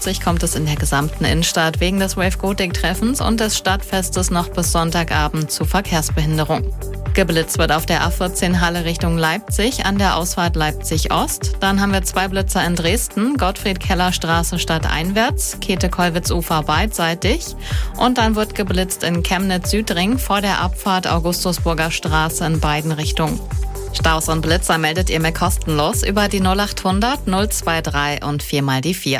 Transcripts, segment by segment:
A50 kommt es in der gesamten Innenstadt wegen des Wave-Gotik-Treffens und des Stadtfestes noch bis Sonntagabend zu Verkehrsbehinderung. Geblitzt wird auf der A14 Halle Richtung Leipzig an der Ausfahrt Leipzig-Ost. Dann haben wir 2 Blitzer in Dresden, Gottfried-Keller-Straße stadteinwärts, Käthe-Kollwitz-Ufer beidseitig. Und dann wird geblitzt in Chemnitz-Südring vor der Abfahrt Augustusburger Straße in beiden Richtungen. Staus und Blitzer meldet ihr mir kostenlos über die 0800 023 und 4x4.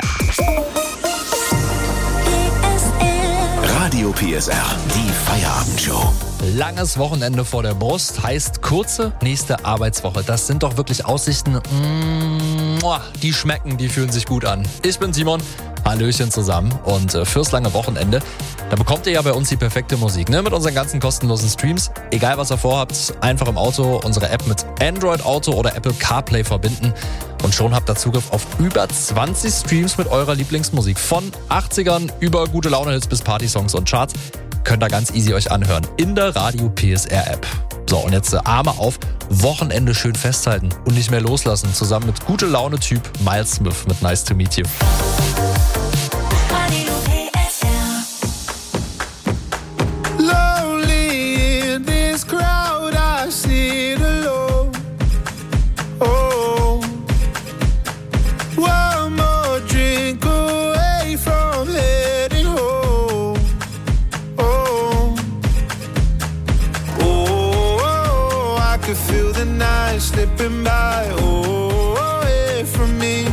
Radio PSR, die Feierabendshow. Langes Wochenende vor der Brust heißt kurze nächste Arbeitswoche. Das sind doch wirklich Aussichten, die schmecken, die fühlen sich gut an. Ich bin Simon, Hallöchen zusammen und fürs lange Wochenende, da bekommt ihr ja bei uns die perfekte Musik, ne? Mit unseren ganzen kostenlosen Streams. Egal was ihr vorhabt, einfach im Auto unsere App mit Android Auto oder Apple CarPlay verbinden und schon habt ihr Zugriff auf über 20 Streams mit eurer Lieblingsmusik. Von 80ern über gute Laune-Hits bis Partysongs und Charts. Könnt ihr ganz easy euch anhören in der Radio PSR App. So, und jetzt Arme auf, Wochenende schön festhalten und nicht mehr loslassen. Zusammen mit gute Laune-Typ Miles Smith mit Nice to Meet You. Radio PSR. Lonely in this crowd, I sit alone. Oh, one more drink away from heading home. I could feel the night slipping by, away from me.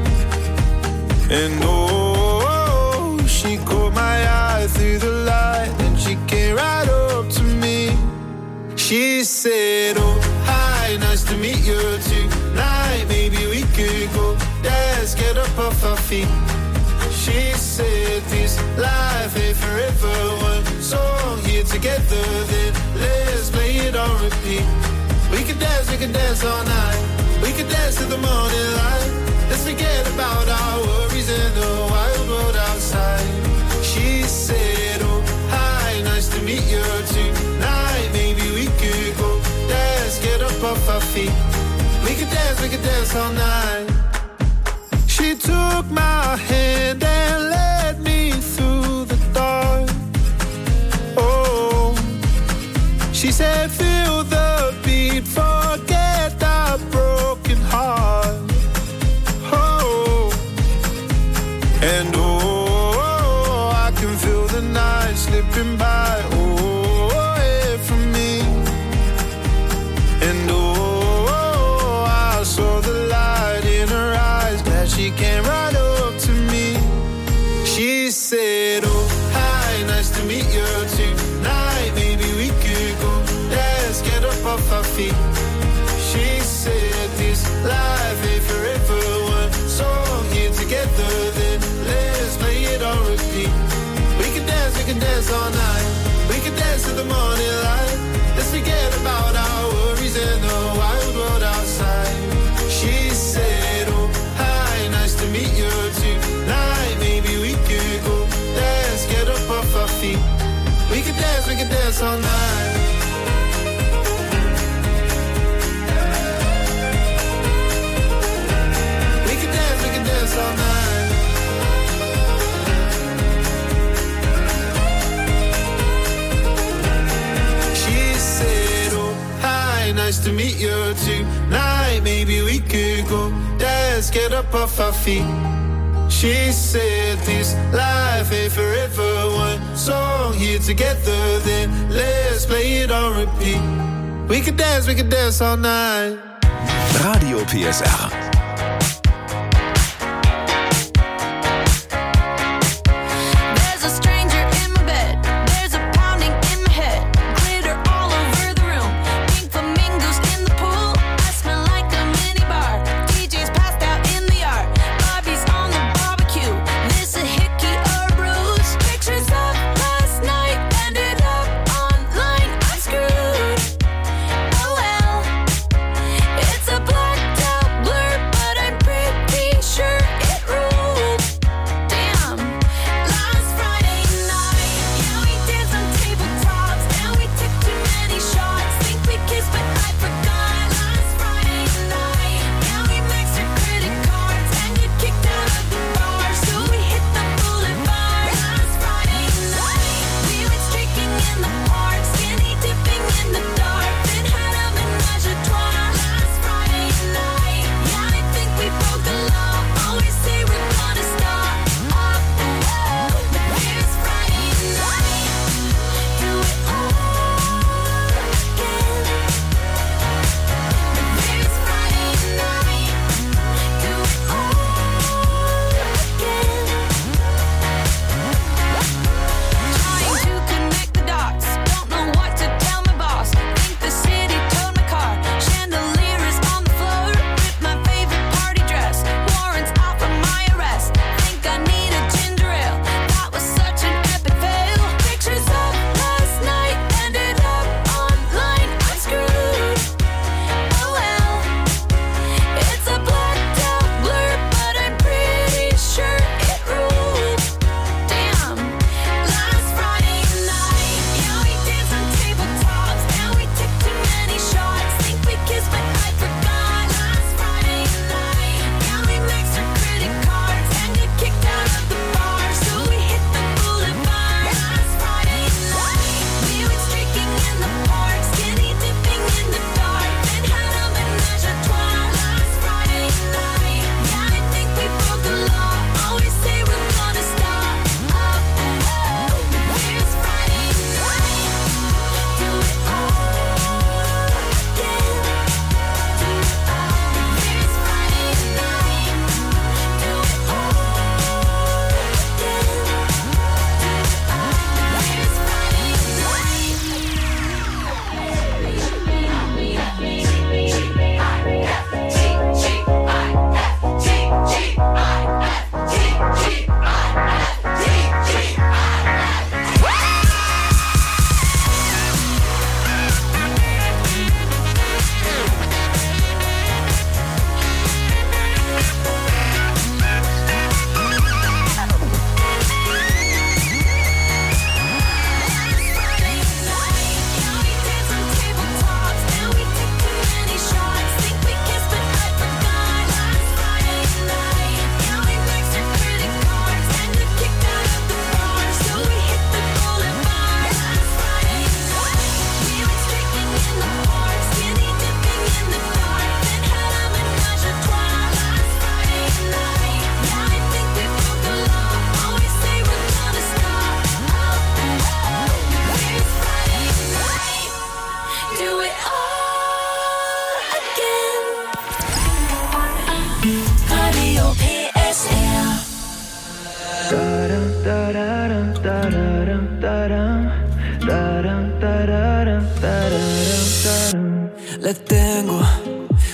And she caught my eye through the light, and she came right up to me. She said, oh, hi, nice to meet you tonight. Maybe we could go dance, get up off our feet. She said, this life ain't forever. One song here together, then let's play it on repeat. We can dance all night. We can dance to the morning light. Let's forget about our worries in the wild world outside. She said, oh, hi, nice to meet you tonight. Maybe we could go dance, get up off our feet. We can dance all night. She took my hand and led me through the dark. Oh, she said, feel the beat, forget that broken heart. Oh, and I can feel the night slipping by, away from me. And I saw the light in her eyes, glad she came right up to me. She said, oh, hi, nice to meet you tonight. Maybe we could go dance, get up off our feet. She said, this life ain't forever. One song here together, then let's play it on repeat. We can dance all night. We can dance to the morning light. Let's forget about our worries in the wild world outside. She said, oh, hi, nice to meet you tonight. Maybe we could go dance, get up off our feet. We can dance all night. We can dance all night. She said, oh, hi, nice to meet you tonight. Maybe we could go dance, get up off our feet. She said, this life ain't forever. One song here together, then let's play it on repeat. We can dance all night. Radio PSR. There's a stranger in my bed. There's a pounding in my head. Glitter all over the room. Pink flamingos in the pool. I smell like a mini bar. DJ's passed out in the yard. Bobby's on the barbecue. This a hickey or bruise. Pictures of last night ended up online. I'm screwed. Oh well. It's a blacked out blur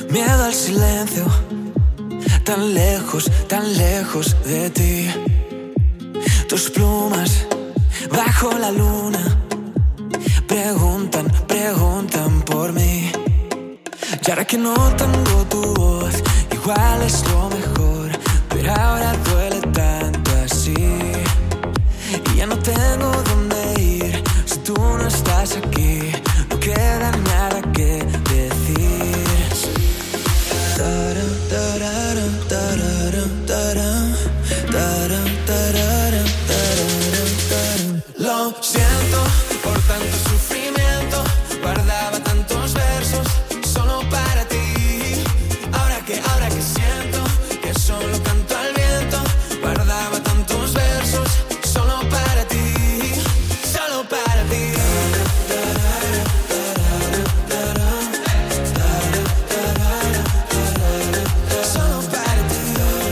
Miedo al silencio, tan lejos de ti. Tus plumas bajo la luna preguntan por mí. Y ahora que no tengo tu voz, igual es lo mejor, pero ahora duele tanto así. Y ya no tengo dónde ir si tú no estás aquí. No queda nada que decir. Lo siento por tanto sufrimiento. Guardaba tantos versos solo para ti. Ahora que siento que solo canto al viento. Guardaba tantos versos solo para ti. Solo para ti. Solo para ti.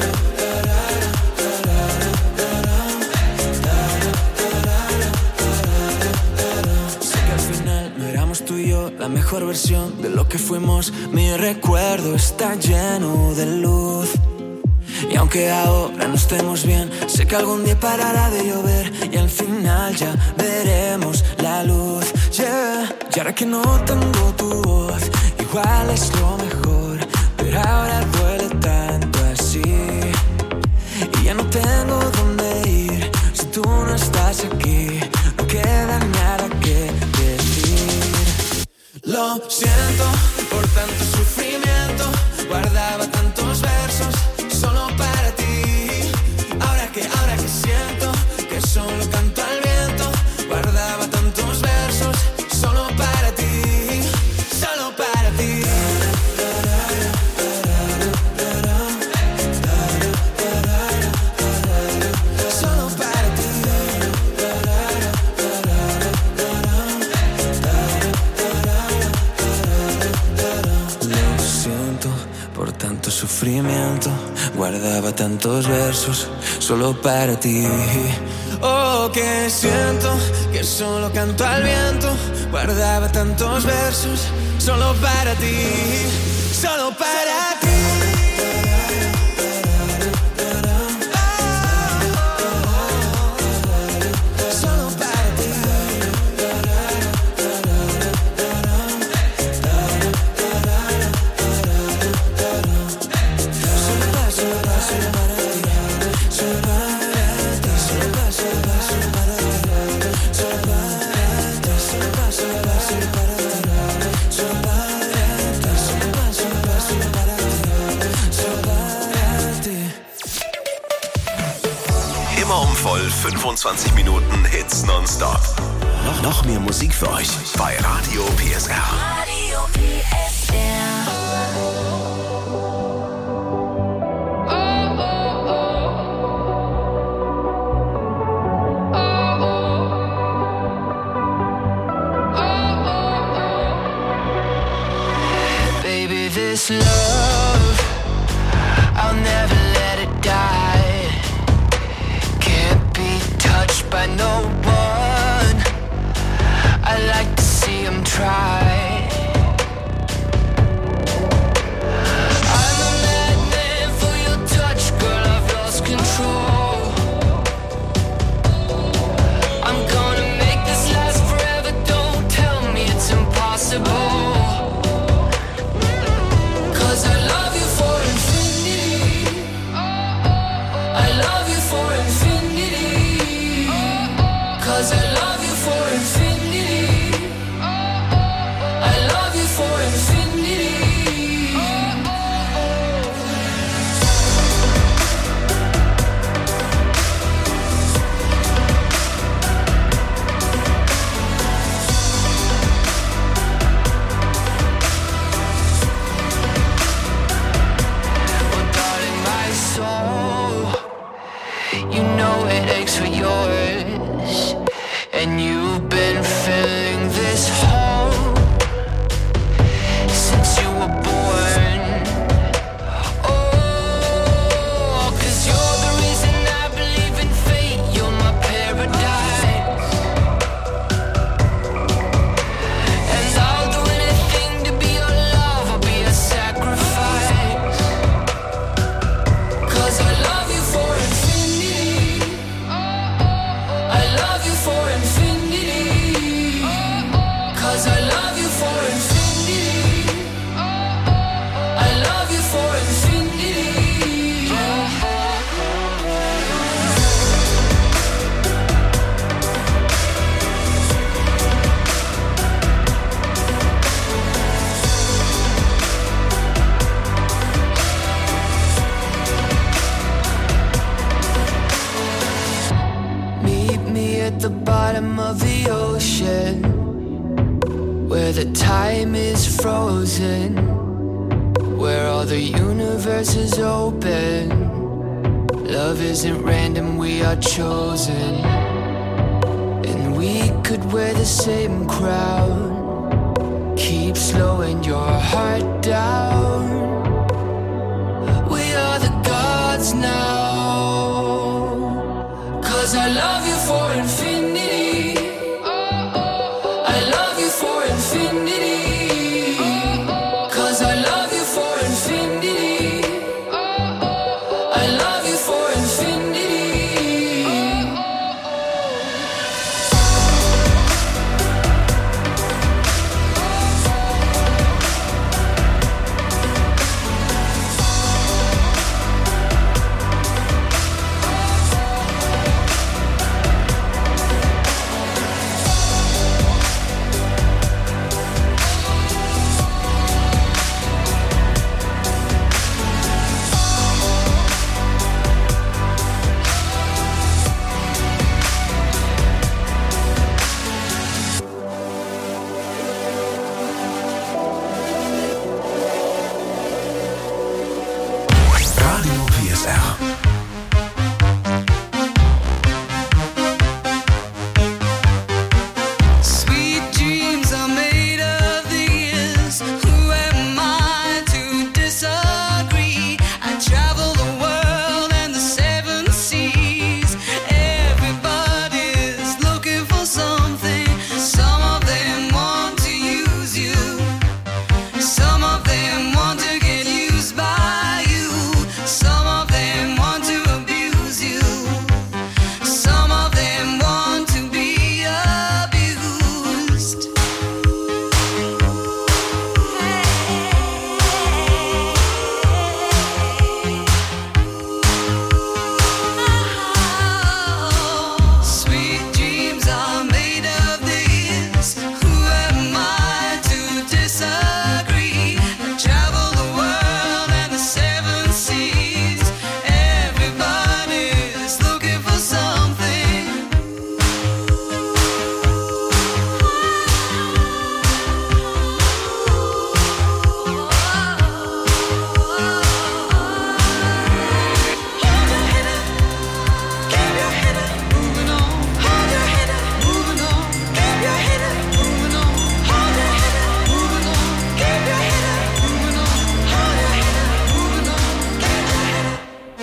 Sé que al final no éramos tú y yo la mejor versión de lo que fuimos. Mi recuerdo está lleno de luz. Y aunque ahora no estemos bien, sé que algún día parará de llover y al final ya veremos la luz. Yeah. Y ahora que no tengo tu voz, igual es lo mejor, pero ahora duele tanto así. Y ya no tengo dónde ir si tú no estás aquí. No queda nada que decir. Lo siento por tanto sufrimiento. Guardaba tantos versos solo para ti. Ahora que siento que solo canto al viento. Guardaba tantos versos solo para ti. Solo para ti. Solo para ti. Lo siento por tanto sufrimiento. Guardaba tantos versos solo para ti. Oh, que siento que solo canto al viento. Guardaba tantos versos solo para ti. Solo para ti. Solo para ti. Immer um voll 25 Minuten Hits nonstop. Noch mehr Musik für euch bei Radio PSR. Radio PSR. Baby, this love, I'll never let it die. Can't be touched by no one. I like to see him try. I'm a madman for your touch, girl, I've lost control. I'm gonna make this last forever, don't tell me it's impossible. bottom of the ocean, where the time is frozen, where all the universe is open. Love isn't random, we are chosen. And we could wear the same crown, keep slowing your heart down. We are the gods now, 'cause I love you for infinity. I love you for infinity. 'Cause I love you for infinity. I love you for infinity. Radio PSR. Sweet dreams are made of these. Who am I to disagree? I travel the world and the seven seas. Everybody's looking for something. Some of them want to use you. Some of them want to get used by you. Some of them want to abuse you. Some of them want to be abused. Sweet dreams are made of these. Who am I to disagree? I travel the world and the seven seas. Everybody's looking for something. Hold your head up, keep your head up, moving on. Hold your head up, moving on. Keep your head up, moving on. Hold your head up, moving on. Keep your head up, moving on. Hold your head up, moving on. Keep your head up.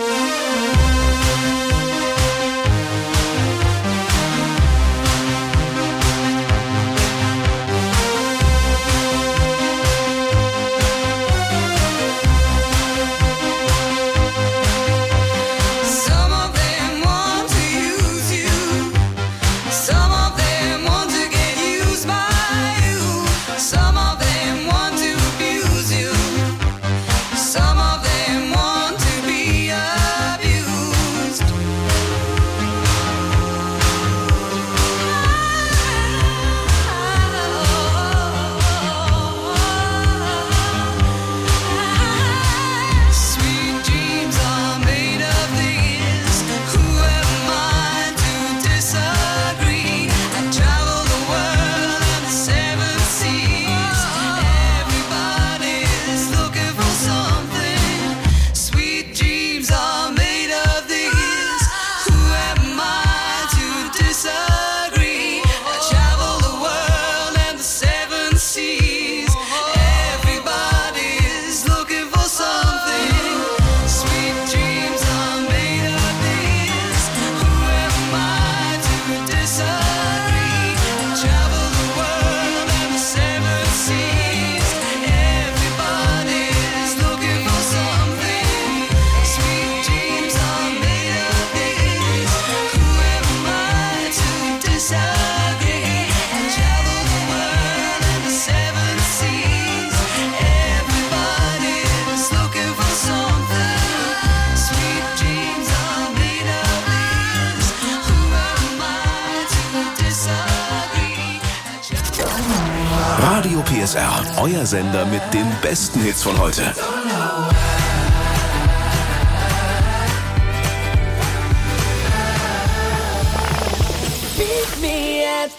Some of them want to use you. Some of them want to get used by you. Some of them want to abuse you. Some of them want to be abused. Sweet dreams are made of these. Who am I to disagree? I travel the world and the seven seas. Everybody's looking for something. Sweet dreams are made of these. Who am I to disagree? I travel the world and the seven seas. Everybody's looking for something. Sweet dreams are made of these. Who am I to disagree? I travel the world and the seven seas. Everybody's looking for something. Sweet dreams are made of these. Who am I to disagree? I travel the world and the seven seas. Everybody's looking for something. Sweet dreams are made of these. Who am I to disagree? Radio PSR, euer Sender mit den besten Hits von heute. Meet me at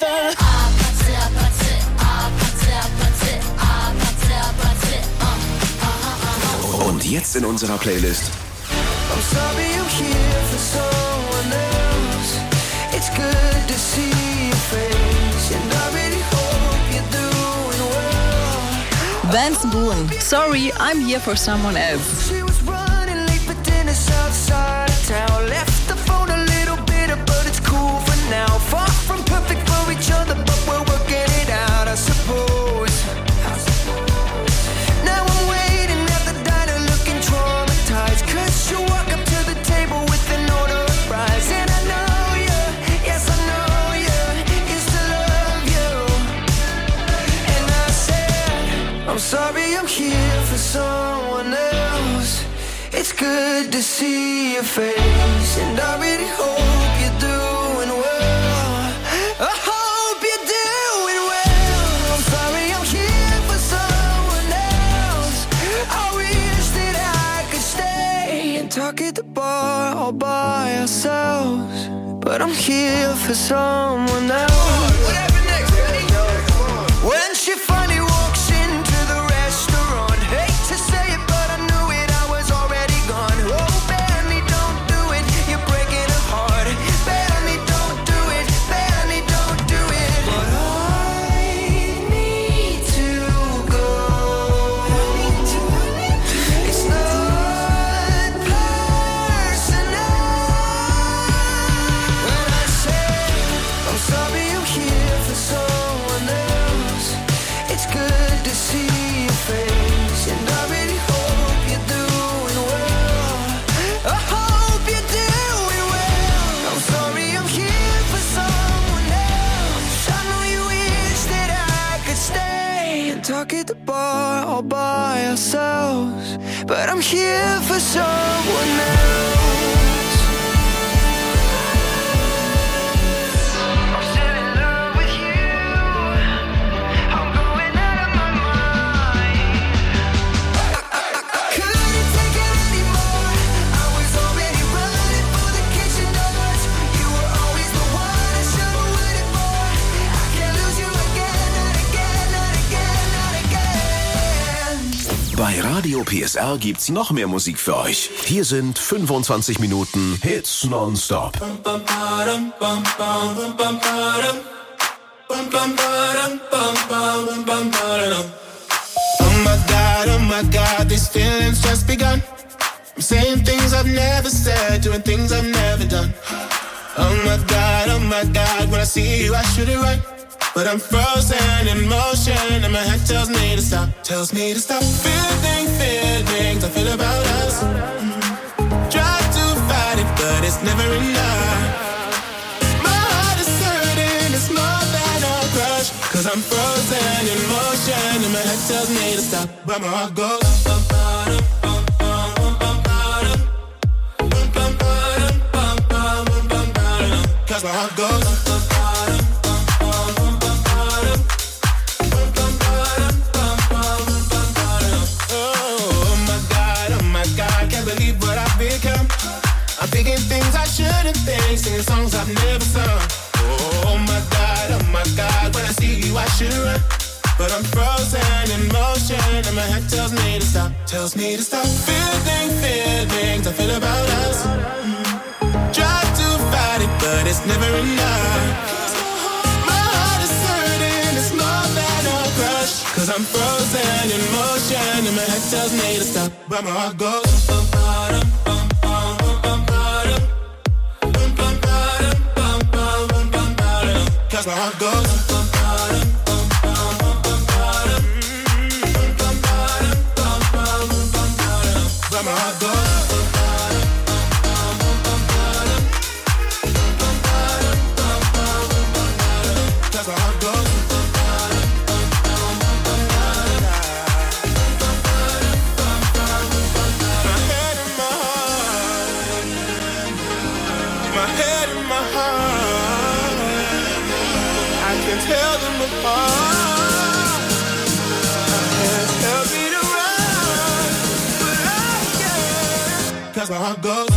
kommt jetzt in unserer Playlist I'm sorry I'm here for someone else. It's good to see your face, and I really hope you're doing well. Vance Boone, sorry, I'm here for someone else. She was running late for dinner outside of town. Left the phone a little bitter, but it's cool for now. Far from perfect for each other, but we're working it out, I suppose. Now I'm waiting at the diner looking traumatized, 'cause you walk up to the table with an order of fries. And I know you, yes I know you, used to love you. And I said, I'm sorry I'm here for someone else. It's good to see your face, and I really hope you're doing well. I hope you're doing well. I'm sorry I'm here for someone else. I wish that I could stay and talk at the bar all by ourselves, but I'm here for someone else. Whatever next, ready? When she finally walks into the restaurant, hate to say it, but I knew it, I was already gone. Oh, Benny, don't do it, you're breaking her heart. Benny, don't do it, Benny, don't do it. But I need to go. It's not personal. When I say I'm sorry I'm here for someone else, it's good to see your face, and I really hope you're doing well. I hope you're doing well. I'm sorry I'm here for someone else. I know you wish that I could stay and talk at the bar all by ourselves, but I'm here for someone else. I'm still in love with you. I'm going out of my mind. I couldn't take it anymore. I was already running for the kitchen doors. You were always the one I should have waited for. I can't lose you again, not again, not again, not again. bei Radio PSR gibt's noch mehr Musik für euch. Hier sind 25 Minuten Hits nonstop. Oh my God, these feelings just begun. I'm saying things I've never said, doing things I've never done. Oh my God, when I see you I should it right, but I'm frozen in motion and my head tells me to stop, feelings I feel about us. Try to fight it, but it's never enough. My heart is hurting, it's more than a crush, 'cause I'm frozen in motion and my head tells me to stop, but my heart goes. Cause my heart goes. Oh my God, can't believe what I've become. I'm thinking things I shouldn't think, singing songs I've never sung. Oh my God, when I see you I should run, but I'm frozen in motion and my head tells me to stop, feelings I feel about us. Try to fight it, but it's never enough. My heart is hurting, it's more than a crush, 'cause I'm frozen in motion and my head tells me to stop, but my heart goes. Cause my heart goes. But my heart goes. Cause my heart goes. My head and my heart. My head and my heart. I can tell them apart. My head tells me to run, but I can't. Cause my heart goes.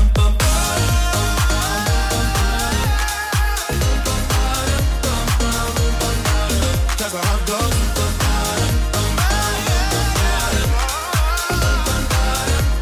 Cause my heart goes.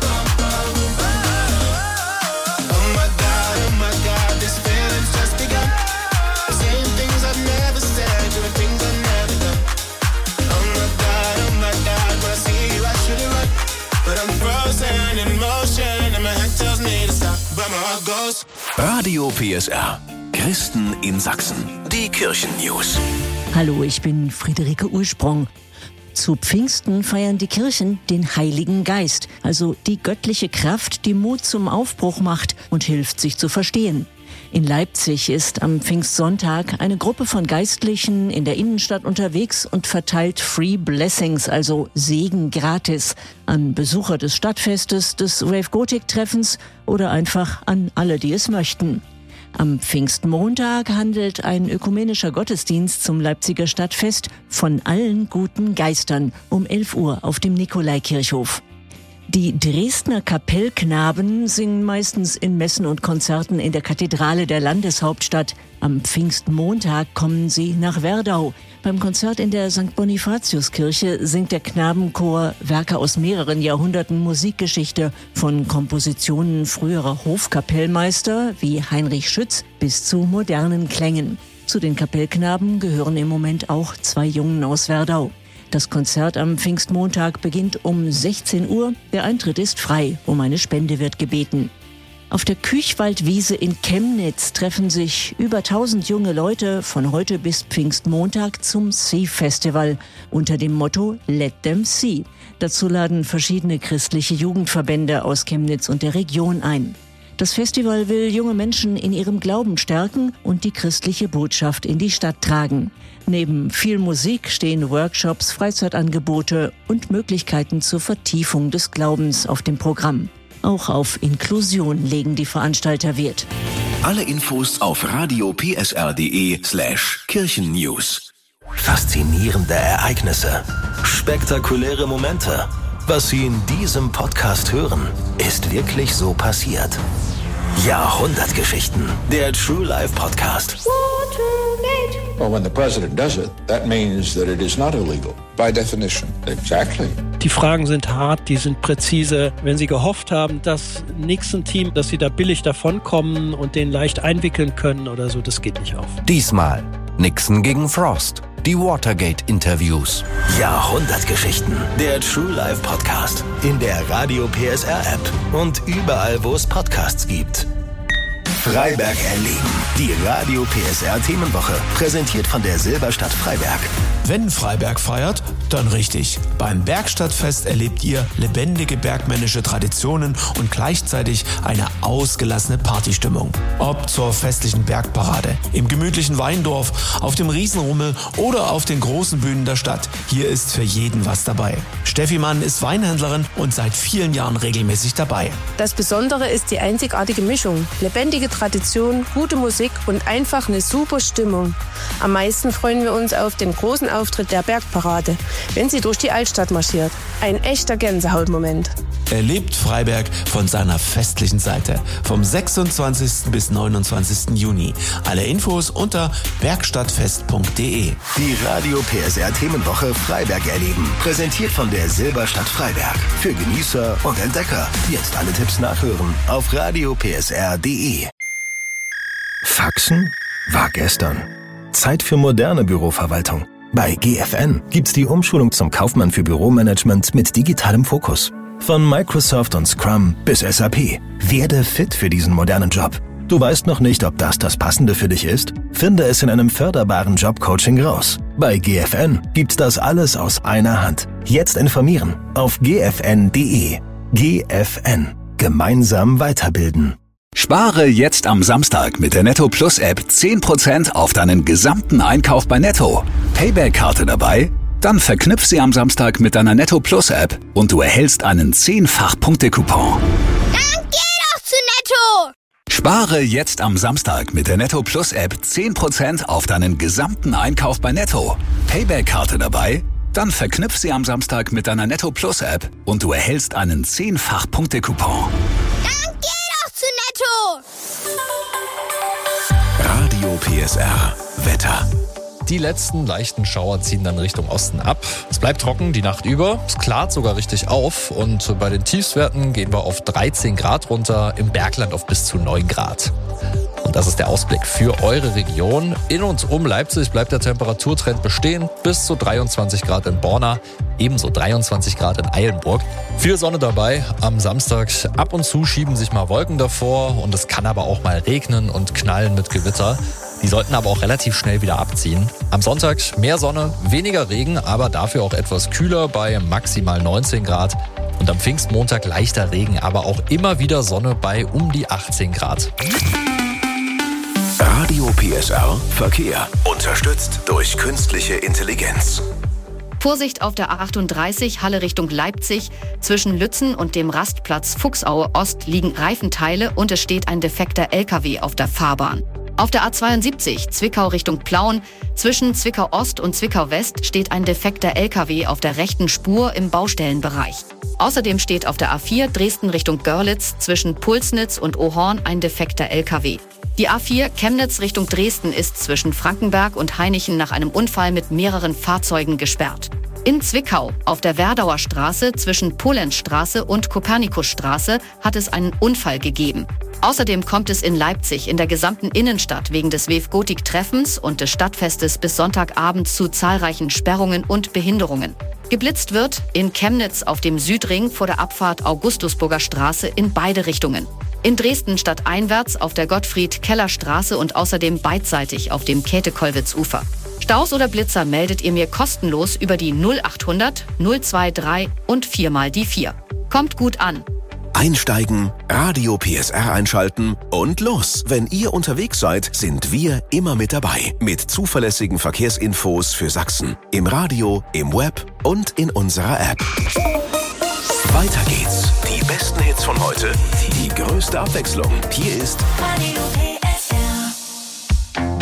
frozen in motion and my head tells me to stop, but my heart goes. Radio PSR. Christen in Sachsen. Die Kirchen-News. Hallo, ich bin Friederike Ursprung. Zu Pfingsten feiern die Kirchen den Heiligen Geist, also die göttliche Kraft, die Mut zum Aufbruch macht und hilft, sich zu verstehen. In Leipzig ist am Pfingstsonntag eine Gruppe von Geistlichen in der Innenstadt unterwegs und verteilt Free Blessings, also Segen gratis, an Besucher des Stadtfestes, des Wave Gothic Treffens oder einfach an alle, die es möchten. Am Pfingstmontag handelt ein ökumenischer Gottesdienst zum Leipziger Stadtfest von allen guten Geistern um 11 Uhr auf dem Nikolaikirchhof. Die Dresdner Kapellknaben singen meistens in Messen und Konzerten in der Kathedrale der Landeshauptstadt. Am Pfingstmontag kommen sie nach Werdau. Beim Konzert in der St. Bonifatiuskirche singt der Knabenchor Werke aus mehreren Jahrhunderten Musikgeschichte, von Kompositionen früherer Hofkapellmeister wie Heinrich Schütz bis zu modernen Klängen. Zu den Kapellknaben gehören im Moment auch 2 Jungen aus Werdau. Das Konzert am Pfingstmontag beginnt um 16 Uhr. Der Eintritt ist frei. Um eine Spende wird gebeten. Auf der Küchwaldwiese in Chemnitz treffen sich über 1000 junge Leute von heute bis Pfingstmontag zum Sea Festival unter dem Motto Let them see. Dazu laden verschiedene christliche Jugendverbände aus Chemnitz und der Region ein. Das Festival will junge Menschen in ihrem Glauben stärken und die christliche Botschaft in die Stadt tragen. Neben viel Musik stehen Workshops, Freizeitangebote und Möglichkeiten zur Vertiefung des Glaubens auf dem Programm. Auch auf Inklusion legen die Veranstalter Wert. Alle Infos auf radiopsr.de/Kirchennews. Faszinierende Ereignisse. Spektakuläre Momente. Was Sie in diesem Podcast hören, ist wirklich so passiert. Jahrhundertgeschichten. Der True Life Podcast. Well, when the president does it, that means that it is not illegal. By definition. Exactly. Die Fragen sind hart, die sind präzise. Wenn Sie gehofft haben, das Nixon-Team, dass Sie da billig davonkommen und den leicht einwickeln können oder so, das geht nicht auf. Diesmal Nixon gegen Frost. Die Watergate-Interviews. Jahrhundertgeschichten. Der True Life Podcast. In der Radio PSR App und überall, wo es Podcasts gibt. Freiberg erleben. Die Radio PSR Themenwoche. Präsentiert von der Silberstadt Freiberg. Wenn Freiberg feiert, dann richtig. Beim Bergstadtfest erlebt ihr lebendige bergmännische Traditionen und gleichzeitig eine ausgelassene Partystimmung. Ob zur festlichen Bergparade, im gemütlichen Weindorf, auf dem Riesenrummel oder auf den großen Bühnen der Stadt. Hier ist für jeden was dabei. Steffi Mann ist Weinhändlerin und seit vielen Jahren regelmäßig dabei. Das Besondere ist die einzigartige Mischung. Lebendige Tradition, gute Musik und einfach eine super Stimmung. Am meisten freuen wir uns auf den großen Auftritt der Bergparade, wenn sie durch die Altstadt marschiert. Ein echter Gänsehautmoment. Erlebt Freiberg von seiner festlichen Seite. Vom 26. bis 29. Juni. Alle Infos unter bergstadtfest.de. Die Radio PSR Themenwoche Freiberg erleben. Präsentiert von der Silberstadt Freiberg. Für Genießer und Entdecker. Jetzt alle Tipps nachhören auf radiopsr.de. Faxen war gestern. Zeit für moderne Büroverwaltung. Bei GFN gibt's die Umschulung zum Kaufmann für Büromanagement mit digitalem Fokus. Von Microsoft und Scrum bis SAP. Werde fit für diesen modernen Job. Du weißt noch nicht, ob das Passende für dich ist? Finde es in einem förderbaren Jobcoaching raus. Bei GFN gibt's das alles aus einer Hand. Jetzt informieren auf gfn.de. GFN. Gemeinsam weiterbilden. Spare jetzt am Samstag mit der Netto Plus App 10% auf deinen gesamten Einkauf bei Netto. Payback-Karte dabei? Dann verknüpf sie am Samstag mit deiner Netto Plus App und du erhältst einen 10-fach-Punkte-Coupon. Dann geh doch zu Netto! Spare jetzt am Samstag mit der Netto Plus App 10% auf deinen gesamten Einkauf bei Netto. Payback-Karte dabei? Dann verknüpf sie am Samstag mit deiner Netto Plus App und du erhältst einen 10-fach-Punkte-Coupon. Dann geh doch zu Netto! Radio PSR Wetter. Die letzten leichten Schauer ziehen dann Richtung Osten ab. Es bleibt trocken die Nacht über. Es klart sogar richtig auf. Und bei den Tiefstwerten gehen wir auf 13 Grad runter, im Bergland auf bis zu 9 Grad. Und das ist der Ausblick für eure Region. In und um Leipzig bleibt der Temperaturtrend bestehen. Bis zu 23 Grad in Borna, ebenso 23 Grad in Eilenburg. Viel Sonne dabei. Am Samstag ab und zu schieben sich mal Wolken davor und es kann aber auch mal regnen und knallen mit Gewitter. Die sollten aber auch relativ schnell wieder abziehen. Am Sonntag mehr Sonne, weniger Regen, aber dafür auch etwas kühler bei maximal 19 Grad. Und am Pfingstmontag leichter Regen, aber auch immer wieder Sonne bei um die 18 Grad. Radio PSR Verkehr. Unterstützt durch künstliche Intelligenz. Vorsicht auf der A38 Halle Richtung Leipzig. Zwischen Lützen und dem Rastplatz Fuchsaue Ost liegen Reifenteile und es steht ein defekter LKW auf der Fahrbahn. Auf der A72 Zwickau Richtung Plauen. Zwischen Zwickau Ost und Zwickau West steht ein defekter LKW auf der rechten Spur im Baustellenbereich. Außerdem steht auf der A4 Dresden Richtung Görlitz zwischen Pulsnitz und Ohorn ein defekter LKW. Die A4 Chemnitz Richtung Dresden ist zwischen Frankenberg und Hainichen nach einem Unfall mit mehreren Fahrzeugen gesperrt. In Zwickau auf der Werdauer Straße zwischen Polenzstraße und Kopernikusstraße hat es einen Unfall gegeben. Außerdem kommt es in Leipzig in der gesamten Innenstadt wegen des WEF-Gotik-Treffens und des Stadtfestes bis Sonntagabend zu zahlreichen Sperrungen und Behinderungen. Geblitzt wird in Chemnitz auf dem Südring vor der Abfahrt Augustusburger Straße in beide Richtungen. In Dresden stadteinwärts auf der Gottfried-Keller-Straße und außerdem beidseitig auf dem Käthe-Kollwitz-Ufer. Staus oder Blitzer meldet ihr mir kostenlos über die 0800 023 und 4 mal die 4. Kommt gut an. Einsteigen, Radio PSR einschalten und los. Wenn ihr unterwegs seid, sind wir immer mit dabei. Mit zuverlässigen Verkehrsinfos für Sachsen. Im Radio, im Web und in unserer App. Weiter geht's. Die besten Hits von heute. Die größte Abwechslung. Hier ist Radio PSR.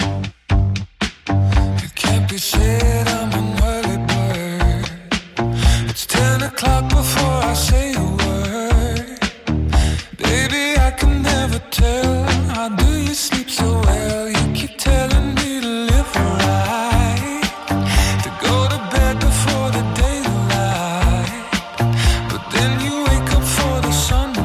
It can't be said I'm an early bird. It's 10 o'clock before I say a word. Baby, I can never tell. How do you sleep so well? You keep telling me to live right, to go to bed before the daylight. But then you wake up for the sunrise.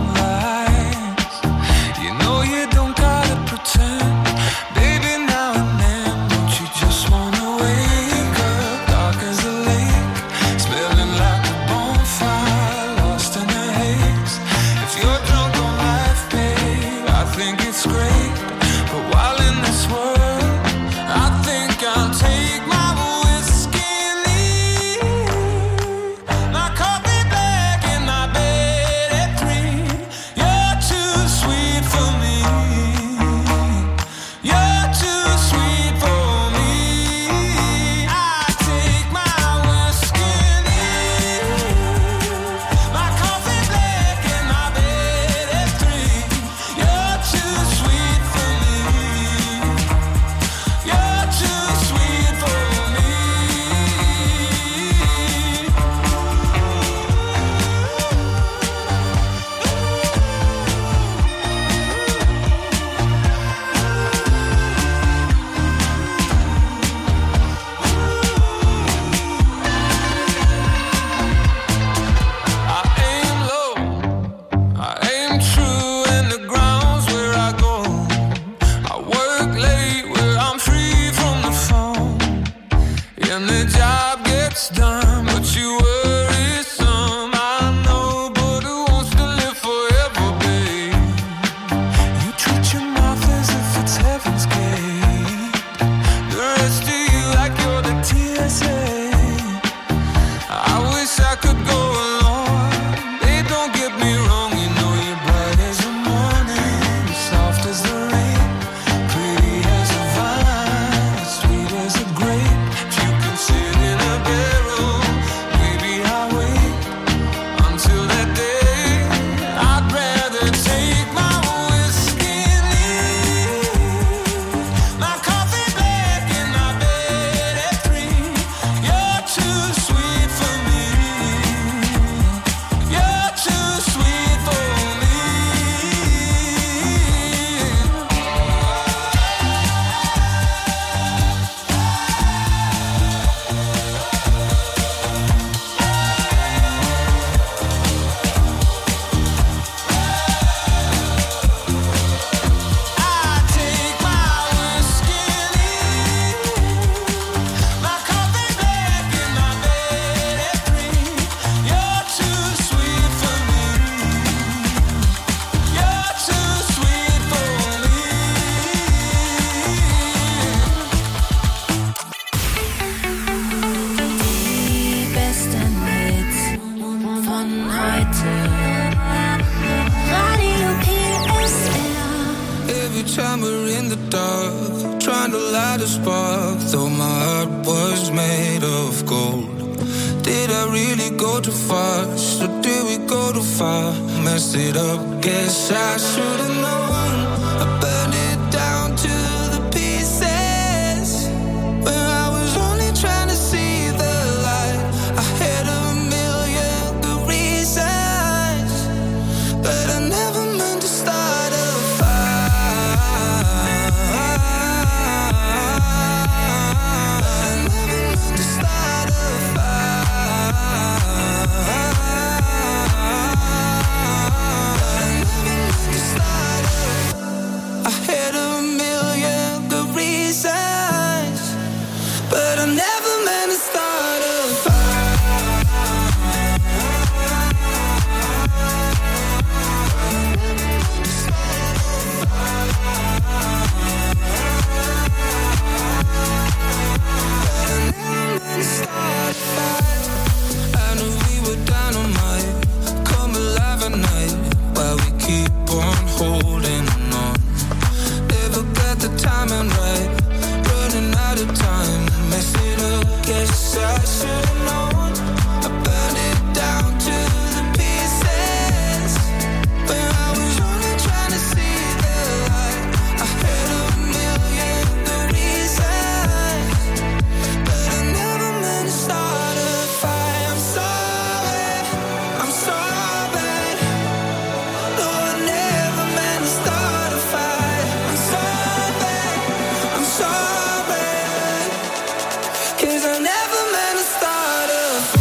You know you don't gotta pretend. Baby, now and then, don't you just wanna wake up dark as a lake, smelling like a bonfire, lost in the haze. If you're drunk on life, babe, I think it's great. But while in this world, I think I'll take my whiskey and leave. My coffee black and my bed at 3. You're too sweet for me. You're too sweet for me. I take my whiskey and leave. My coffee black and my bed at 3. You're too sweet for me. You're too sweet for me. I aim low, I aim true, and the ground's where I go. I work late where I'm free from the phone, and the job gets done, but you worry some. I know, but who wants to live forever, babe? You treat your mouth as if it's heaven's gate. The rest of you like you're the TSA. I wish I could go along. Babe, don't get me wrong. You know you're bright as the morning, soft as the rain, pretty as a vine, sweet as a grape. If you can sit in a barrel, maybe I'll wait until that day. I'd rather take my whiskey and leave. My coffee black and my bed at 3. You're too sweet for me. You're too sweet time we're in the dark, trying to light a spark, though my heart was made of gold. Did I really go too fast, or did we go too far? Messed it up, guess I should've known. I burned it down to the pieces, when I was only trying to see the light. I had a million good reasons, but I never meant to start a fire. I never meant to start a fire. I had a million good reasons, but I never meant to start a fire. I knew we were dynamite, come alive at night, while we keep on holding on. Never got the timing right, running out of time, mess it up, guess I should've known. I burned it down to the pieces, when I was only trying to see the light. I had a million good reasons, but I never meant to start a fight. I'm sorry, I'm sorry. No, I never meant to start a fight. I'm sorry, 'cause I never meant to start a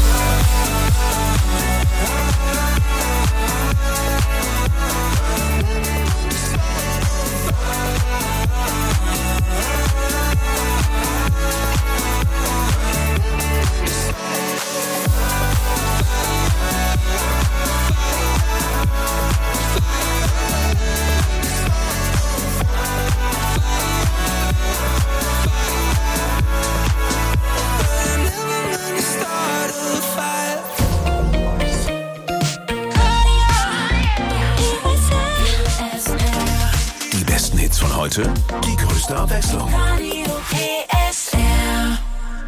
Die besten Hits von heute, die größte Abwechslung. Radio PSR.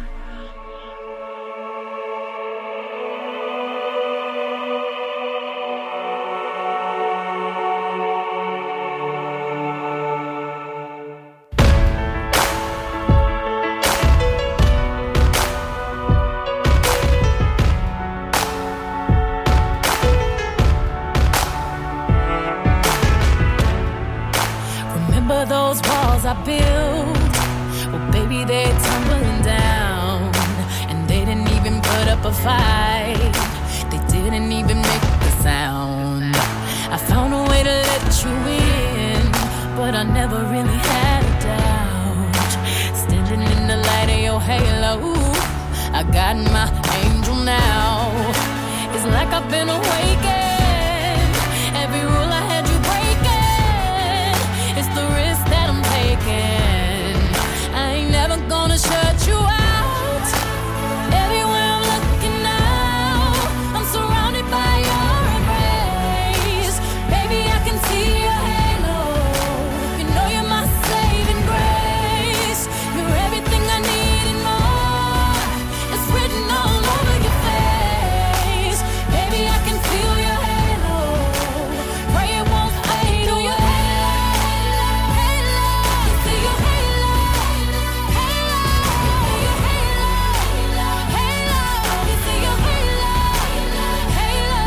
Remember those walls I built? Well, baby, they're tumbling down. And they didn't even put up a fight. They didn't even make the sound. I found a way to let you in, but I never really had a doubt. Standing in the light of your halo, I got my angel now. It's like I've been awakened. Every rule I had you breaking. It's the risk that I'm taking. I ain't never gonna shut you out. Everywhere I'm looking now, I'm surrounded by your embrace. Baby, I can see your halo. You know you're my saving grace. You're everything I need and more. It's written all over your face. Baby, I can feel your halo. Pray it won't fade. Feel your halo, halo. You see your halo, halo. Your halo, halo. You see your halo, halo.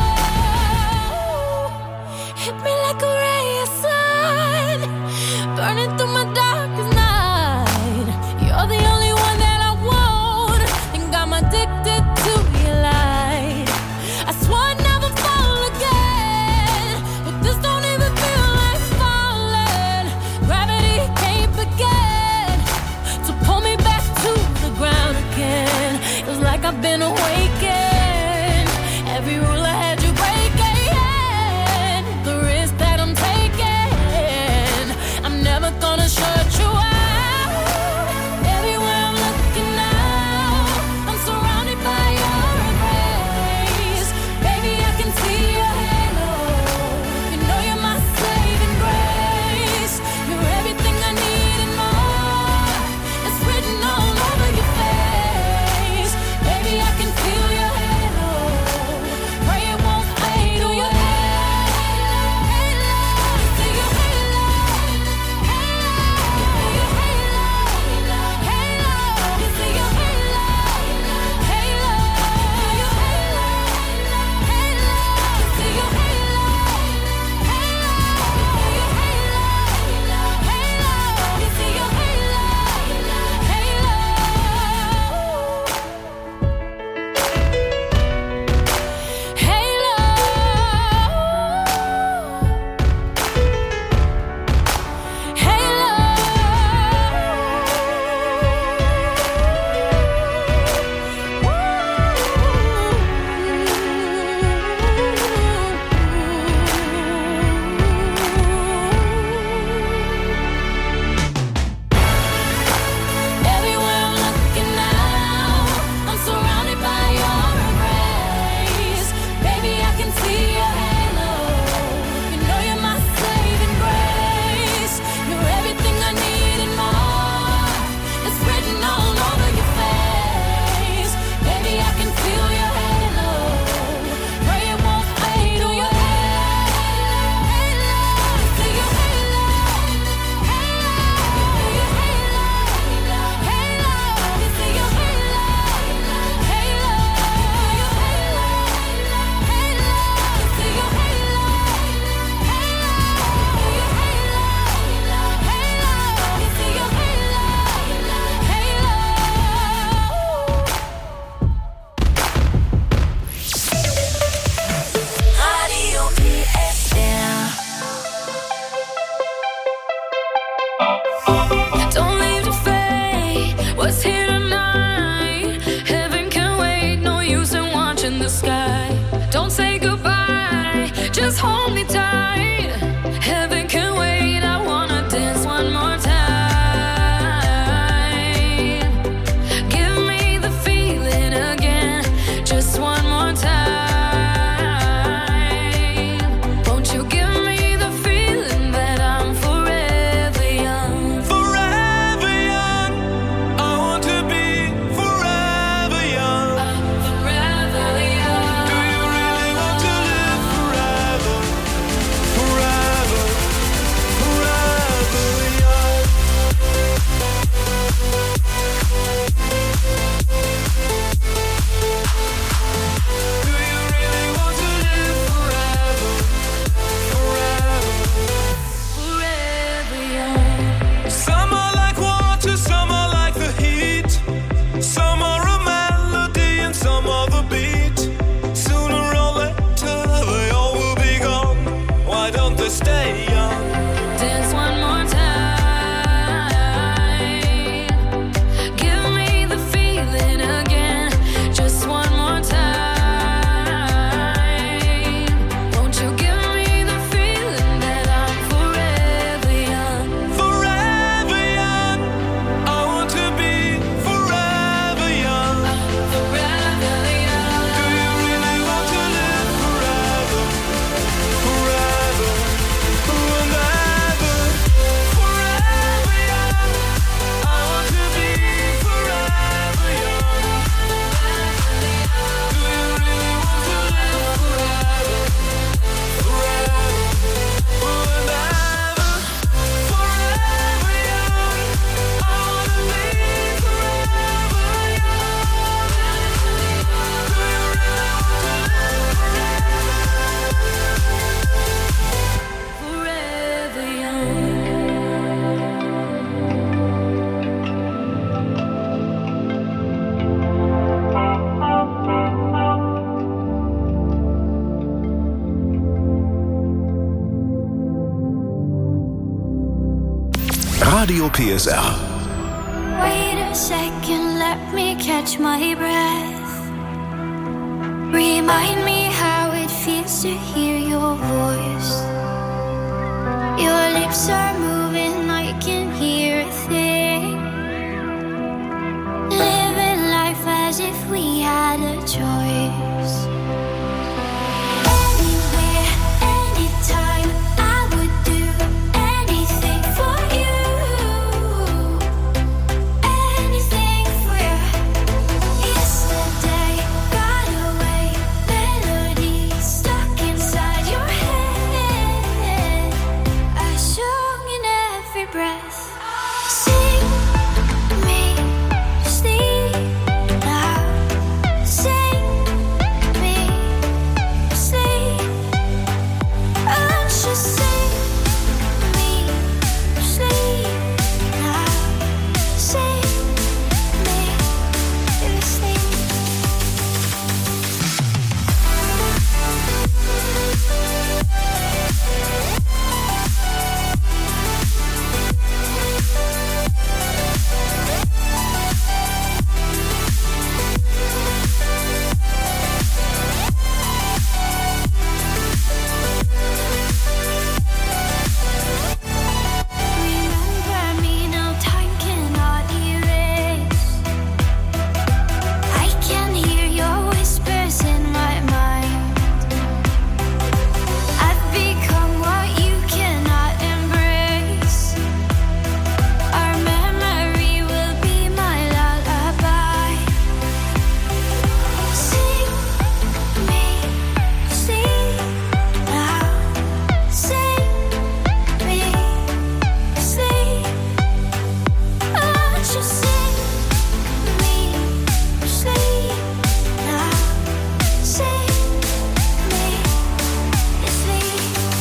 Hit me like a ray of sun, burning through my darkest night. You're the only one that I want. Think I'm addicted to your light. I swore I'd never fall again, but this don't even feel like falling. Gravity can't begin to pull me back to the ground again. It's like I've been awakened. Every rule I had you breaking. The risk that I'm taking, I'm never gonna to stay young. Dance one more time. Give me the feeling again. Just one more time. Won't you give me the feeling that I'm forever young? Forever young. I want to be forever young. Forever young. Do you really want to live forever? Forever. Forever. Forever young. I want to be forever young. Do you really want to live forever? Forever. Forever. Forever young. I want to be forever Radio PSR. Wait a second, let me catch my breath. Remind me how it feels to hear your voice. Your lips are moving, I can hear a thing. Living life as if we had a choice. Anywhere, anytime, I would do anything for you. Anything for you. Yesterday got away, melodies stuck inside your head. I sung in every breath. Sing me sleep now. Sing me sleep. And just sing me sleep now. Sing me sleep. Remember me, no time cannot erase. I can hear your whispers in my mind. I've become what you cannot embrace. Our memory will be my lullaby. Sing me sleep now. Sing me sleep. Just sing me sleep now. Sing me sleep.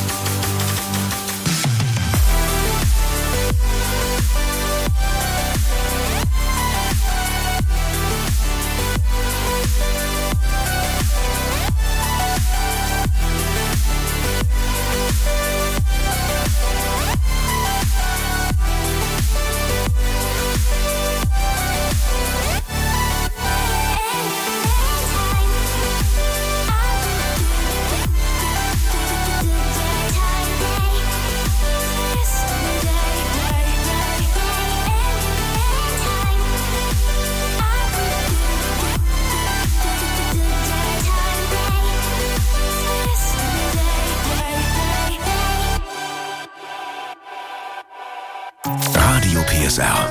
Radio PSR.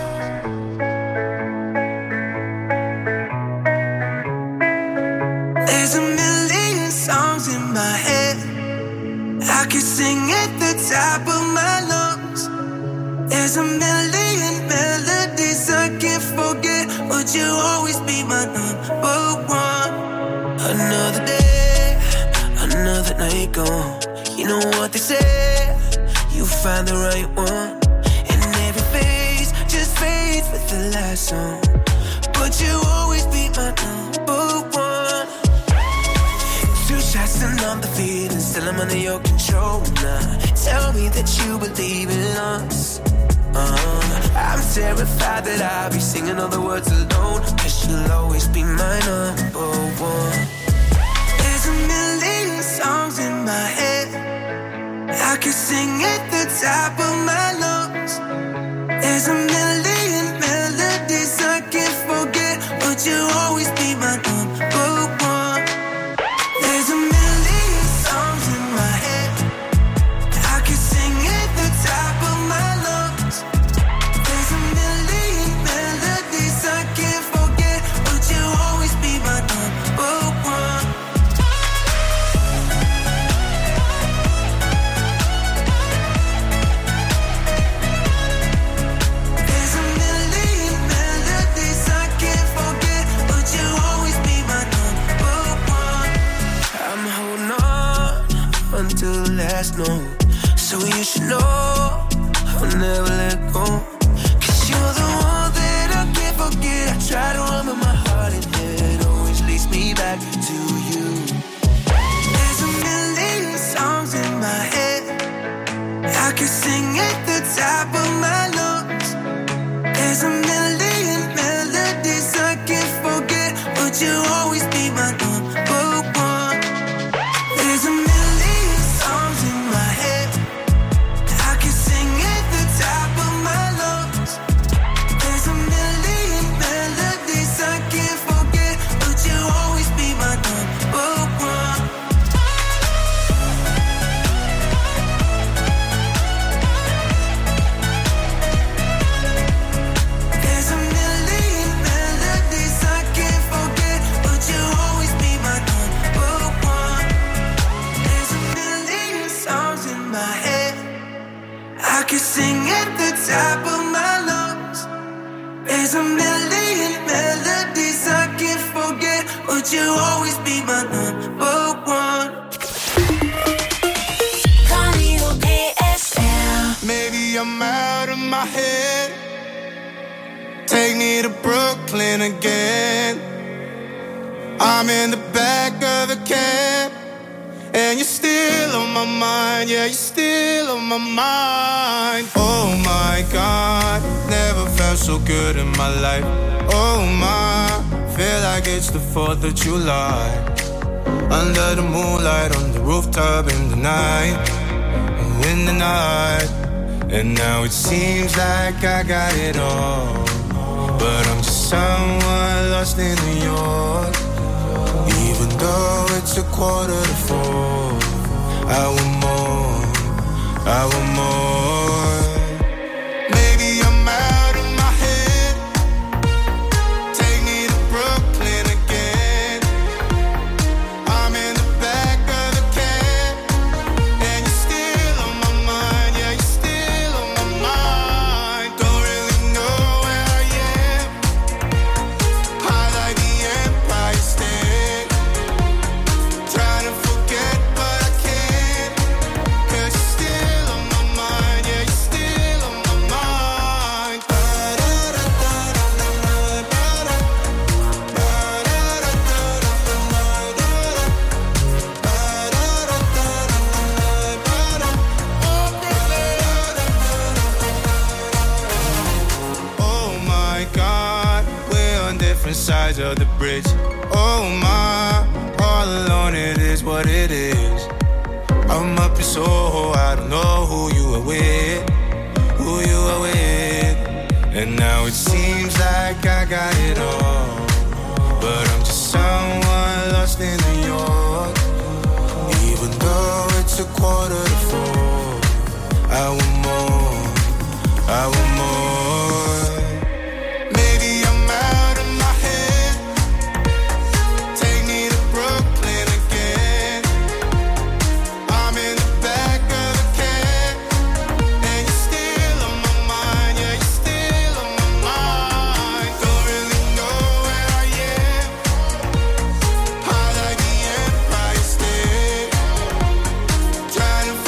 There's a million songs in my head. I could sing at the top of my lungs. There's a million melodies I can't forget. Would you always be my number one? Another day, another night gone. You know what they say, you find the right one. And every phase just fades with the last song. But you always be my number one. Two shots and I'm the feeling, still I'm under your control now. me that you believe in us. I'm terrified that I'll be singing all the words alone, 'cause you'll always be my number one. There's a million songs in my head, I could sing at the top of my lungs. There's a million melodies I can't forget, but you'll always be my number one. There's a million songs in my head, I could sing at the top of my lungs. There's a million melodies I can't forget, but you'll always be my number one. There's a million melodies I can't forget, but you'll always be my number one. I'm holding on until the last note, so you should know I'll never let go. 'Cause you're the one that I can't forget. I try to run, but my heart and head always leads me back to you. There's a million songs in my head, I could sing at the top of my lungs. There's a million melodies I can't forget, but you'll always be my number one. There's a million songs in my head, I could sing at the top of my lungs. There's a million melodies I can't forget, but you'll always be my number one. There's a million melodies I can't forget, but you'll always be my number one. There's a million songs in my head, I could sing at the top of my lungs. There's a million melodies I can't forget, but you'll always be my number one. Radio PSR. Maybe I'm out of my head. Take me to Brooklyn again. I'm in the back of the cab, and you're still on my mind. Yeah, you're still on my mind. Oh my God, never felt so good in my life. Oh my, feel like it's the 4th of July. Under the moonlight, on the rooftop in the night. In the night. And now it seems like I got it all, but I'm just someone lost in New York. Even though it's 3:45, I want more, I want more. Maybe I'm out of my head. Take me to Brooklyn again. I'm in the back of the cab, and you're still on my mind. Yeah, you're still on my mind. Don't really know where I am. High like the Empire State. Trying to forget, but I can't. 'Cause you're still on my mind. Yeah, you're still on my mind. Oh my God, we're on different sides of the bridge. Oh my, all alone it is what it is. I'm up in Soho, I don't know who you are with, who you are with. And now it seems like I got it all, but I'm just someone lost in New York. Even though it's 3:45, I want more, I want more. Maybe I'm out of my head. Take me to Brooklyn again. I'm in the back of the cab, and you're still on my mind. Yeah, you're still on my mind. Don't really know where I am. High like the Empire State. Trying to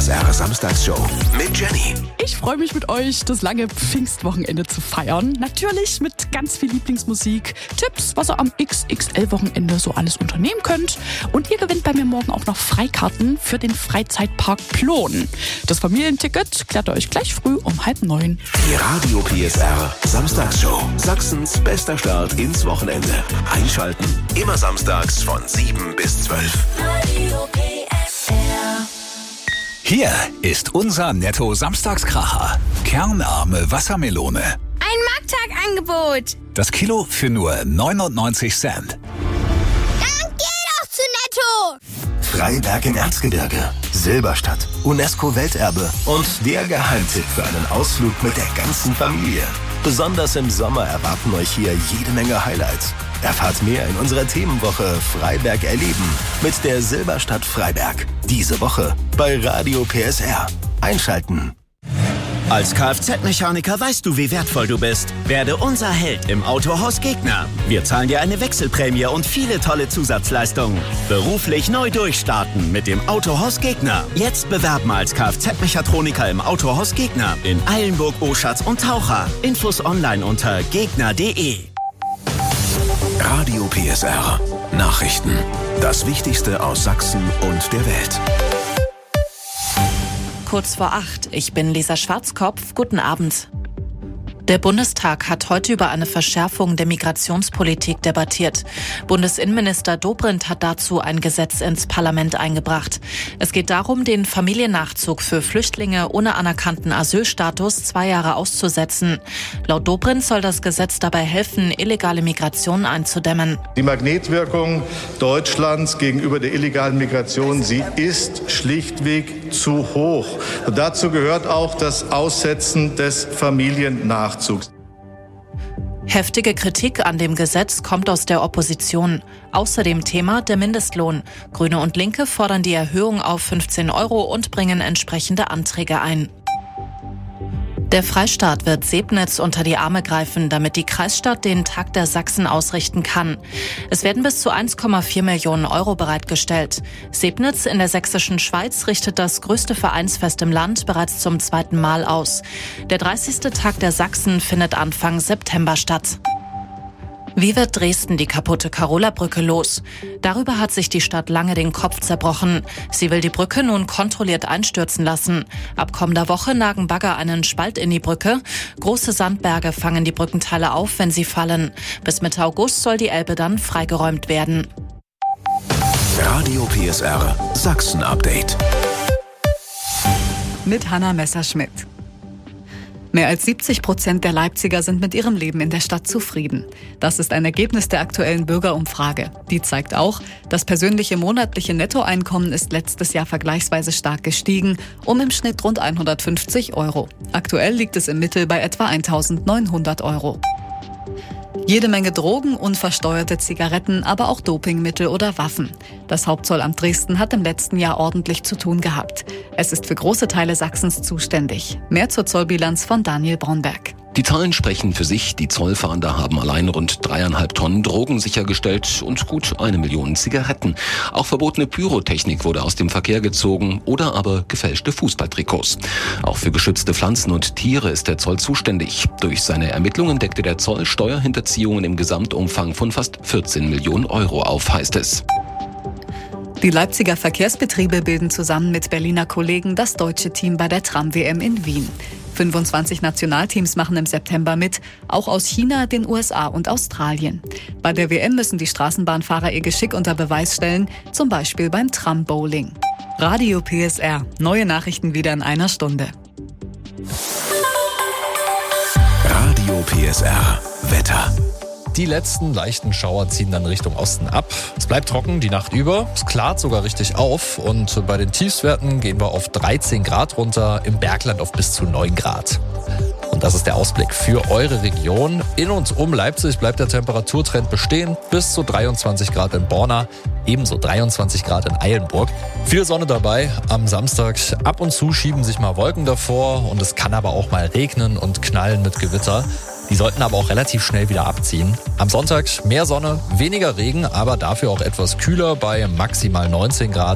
PSR Samstagsshow mit Jenny. Ich freue mich mit euch, das lange Pfingstwochenende zu feiern. Natürlich mit ganz viel Lieblingsmusik, Tipps, was ihr am XXL-Wochenende so alles unternehmen könnt. Und ihr gewinnt bei mir morgen auch noch Freikarten für den Freizeitpark Plon. Das Familienticket klärt ihr euch gleich früh um 8:30. Die Radio PSR Samstagsshow. Sachsens bester Start ins Wochenende. Einschalten. Immer samstags von 7 bis 12. Radio PSR. Hier ist unser Netto-Samstagskracher. Kernarme Wassermelone. Ein Markttagangebot. Das Kilo für nur 99 Cent. Dann geh doch zu Netto. Freiberg im Erzgebirge, Silberstadt, UNESCO-Welterbe und der Geheimtipp für einen Ausflug mit der ganzen Familie. Besonders im Sommer erwarten euch hier jede Menge Highlights. Erfahrt mehr in unserer Themenwoche Freiberg erleben mit der Silberstadt Freiberg. Diese Woche bei Radio PSR. Einschalten. Als Kfz-Mechaniker weißt du, wie wertvoll du bist. Werde unser Held im Autohaus Gegner. Wir zahlen dir eine Wechselprämie und viele tolle Zusatzleistungen. Beruflich neu durchstarten mit dem Autohaus Gegner. Jetzt bewerben als Kfz-Mechatroniker im Autohaus Gegner in Eilenburg, Oschatz und Taucher. Infos online unter gegner.de. Radio PSR. Nachrichten. Das Wichtigste aus Sachsen und der Welt. Kurz vor 8. Ich bin Lisa Schwarzkopf. Guten Abend. Der Bundestag hat heute über eine Verschärfung der Migrationspolitik debattiert. Bundesinnenminister Dobrindt hat dazu ein Gesetz ins Parlament eingebracht. Es geht darum, den Familiennachzug für Flüchtlinge ohne anerkannten Asylstatus 2 Jahre auszusetzen. Laut Dobrindt soll das Gesetz dabei helfen, illegale Migration einzudämmen. Die Magnetwirkung Deutschlands gegenüber der illegalen Migration, sie ist schlichtweg zu hoch. Und dazu gehört auch das Aussetzen des Familiennachzugs. Heftige Kritik an dem Gesetz kommt aus der Opposition. Außerdem Thema der Mindestlohn. Grüne und Linke fordern die Erhöhung auf 15 € und bringen entsprechende Anträge ein. Der Freistaat wird Sebnitz unter die Arme greifen, damit die Kreisstadt den Tag der Sachsen ausrichten kann. Es werden bis zu 1,4 Millionen € bereitgestellt. Sebnitz in der sächsischen Schweiz richtet das größte Vereinsfest im Land bereits zum 2. Mal aus. Der 30. Tag der Sachsen findet Anfang September statt. Wie wird Dresden die kaputte Karola-Brücke los? Darüber hat sich die Stadt lange den Kopf zerbrochen. Sie will die Brücke nun kontrolliert einstürzen lassen. Ab kommender Woche nagen Bagger einen Spalt in die Brücke. Große Sandberge fangen die Brückenteile auf, wenn sie fallen. Bis Mitte August soll die Elbe dann freigeräumt werden. Radio PSR Sachsen-Update. Mit Hanna Messerschmidt. Mehr als 70% der Leipziger sind mit ihrem Leben in der Stadt zufrieden. Das ist ein Ergebnis der aktuellen Bürgerumfrage. Die zeigt auch, das persönliche monatliche Nettoeinkommen ist letztes Jahr vergleichsweise stark gestiegen, um im Schnitt rund 150 €. Aktuell liegt es im Mittel bei etwa 1.900 €. Jede Menge Drogen, unversteuerte Zigaretten, aber auch Dopingmittel oder Waffen. Das Hauptzollamt Dresden hat im letzten Jahr ordentlich zu tun gehabt. Es ist für große Teile Sachsens zuständig. Mehr zur Zollbilanz von Daniel Braunberg. Die Zahlen sprechen für sich. Die Zollfahnder haben allein rund 3,5 Tonnen Drogen sichergestellt und gut 1 Million Zigaretten. Auch verbotene Pyrotechnik wurde aus dem Verkehr gezogen oder aber gefälschte Fußballtrikots. Auch für geschützte Pflanzen und Tiere ist der Zoll zuständig. Durch seine Ermittlungen deckte der Zoll Steuerhinterziehungen im Gesamtumfang von fast 14 Millionen € auf, heißt es. Die Leipziger Verkehrsbetriebe bilden zusammen mit Berliner Kollegen das deutsche Team bei der Tram-WM in Wien. 25 Nationalteams machen im September mit, auch aus China, den USA und Australien. Bei der WM müssen die Straßenbahnfahrer ihr Geschick unter Beweis stellen, zum Beispiel beim Tram-Bowling. Radio PSR. Neue Nachrichten wieder in einer Stunde. Radio PSR. Wetter. Die letzten leichten Schauer ziehen dann Richtung Osten ab. Es bleibt trocken die Nacht über. Es klart sogar richtig auf. Und bei den Tiefstwerten gehen wir auf 13 Grad runter, im Bergland auf bis zu 9 Grad. Und das ist der Ausblick für eure Region. In und um Leipzig bleibt der Temperaturtrend bestehen. Bis zu 23 Grad in Borna, ebenso 23 Grad in Eilenburg. Viel Sonne dabei am Samstag. Ab und zu schieben sich mal Wolken davor. Und es kann aber auch mal regnen und knallen mit Gewitter. Die sollten aber auch relativ schnell wieder abziehen. Am Sonntag mehr Sonne, weniger Regen, aber dafür auch etwas kühler bei maximal 19 Grad.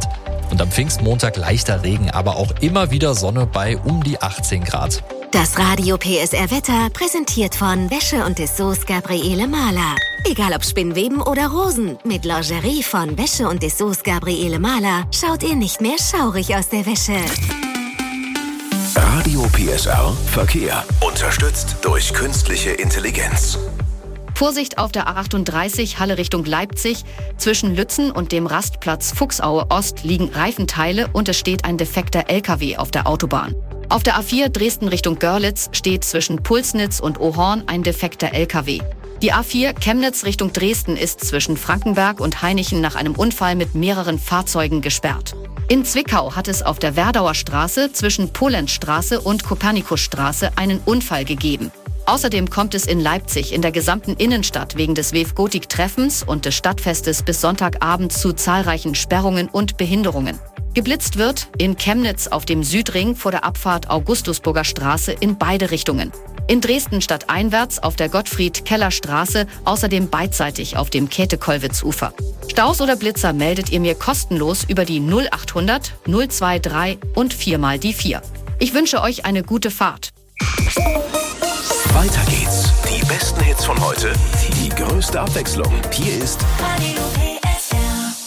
Und am Pfingstmontag leichter Regen, aber auch immer wieder Sonne bei um die 18 Grad. Das Radio PSR Wetter präsentiert von Wäsche und Dessous Gabriele Mahler. Egal ob Spinnweben oder Rosen, mit Lingerie von Wäsche und Dessous Gabriele Mahler schaut ihr nicht mehr schaurig aus der Wäsche. Radio PSR Verkehr. Unterstützt durch künstliche Intelligenz. Vorsicht auf der A38 Halle Richtung Leipzig. Zwischen Lützen und dem Rastplatz Fuchsaue Ost liegen Reifenteile und es steht ein defekter LKW auf der Autobahn. Auf der A4 Dresden Richtung Görlitz steht zwischen Pulsnitz und Ohorn ein defekter LKW. Die A4 Chemnitz Richtung Dresden ist zwischen Frankenberg und Hainichen nach einem Unfall mit mehreren Fahrzeugen gesperrt. In Zwickau hat es auf der Werdauer Straße zwischen Polenzstraße und Kopernikusstraße einen Unfall gegeben. Außerdem kommt es in Leipzig in der gesamten Innenstadt wegen des WEF-Gotik-Treffens und des Stadtfestes bis Sonntagabend zu zahlreichen Sperrungen und Behinderungen. Geblitzt wird in Chemnitz auf dem Südring vor der Abfahrt Augustusburger Straße in beide Richtungen. In Dresden stadteinwärts auf der Gottfried-Keller-Straße, außerdem beidseitig auf dem Käthe-Kollwitz-Ufer. Staus oder Blitzer meldet ihr mir kostenlos über die 0800 023 und 4 die 4. Ich wünsche euch eine gute Fahrt. Weiter geht's. Die besten Hits von heute, die größte Abwechslung. Hier ist Radio PSR.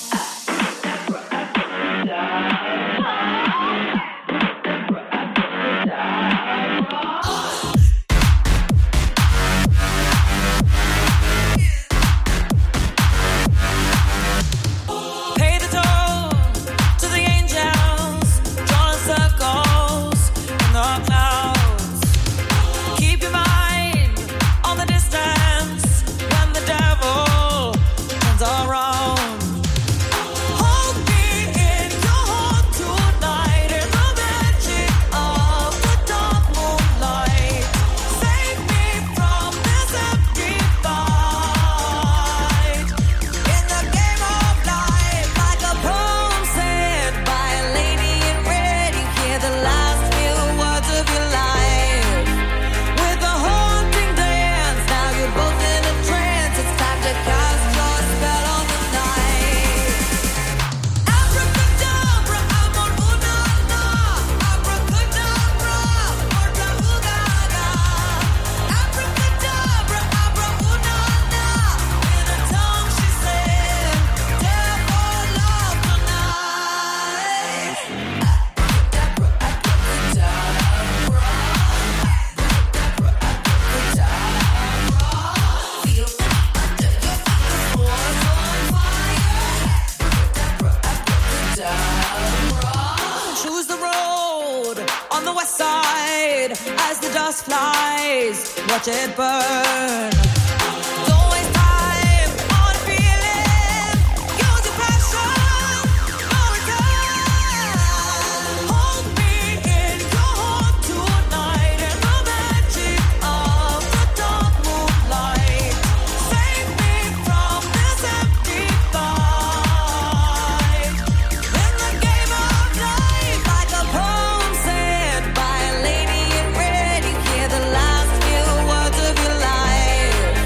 Pay the toll to the angels, drawing circles in the clouds. Keep your mind on the distance when the devil turns around. Hold me in your heart tonight in the magic of the dark moonlight. Save me from this empty fight. In the game of life, like a poem said by a lady in red, you hear the last few words of your life. With a haunting dance, now you're both in a trance. It's time to cast your spell on the night. Abracadabra, amor, una, na. Abracadabra, orca, ugaga. Abracadabra, abra, una, na. In a tongue she said, devil love tonight. Choose the road on the west side as the dust flies. Watch it burn. Don't waste time on feeling. Use your passion. No return. Hold me in your heart tonight in the magic of the dark moonlight. Save me from this empty fight. In the game of life, like a poem said by a lady in red, you hear the last few words of your life.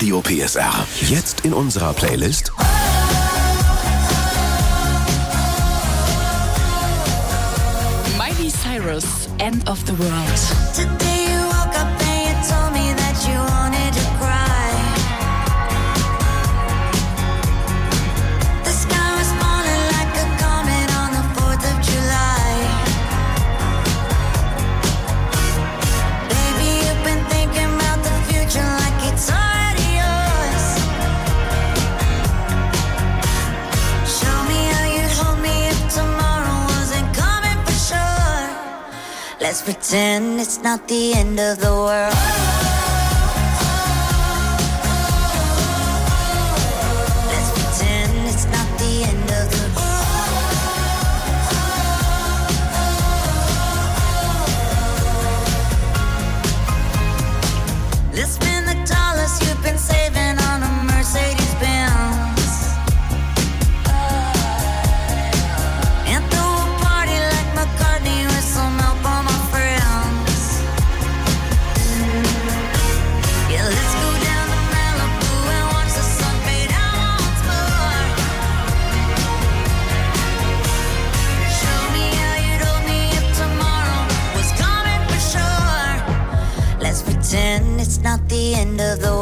Radio PSR. Jetzt in unserer Playlist Miley Cyrus, End of the World. Today you woke up and you told me that you wanted to cry. The sky was falling like a comet on the 4th of July. Baby, you've been thinking about the future like it's already yours. Show me how you'd hold me if tomorrow wasn't coming for sure. Let's pretend it's not the end of the world. Let's pretend it's not the end of the world. Let's spend the dollars you've been saving on a Mercedes-Benz. And throw a party like McCartney with some help on my friends. Yeah, let's go down to Malibu and watch the sun fade out once more. Show me how you'd hold me if tomorrow was coming for sure. Let's pretend it's not the end of the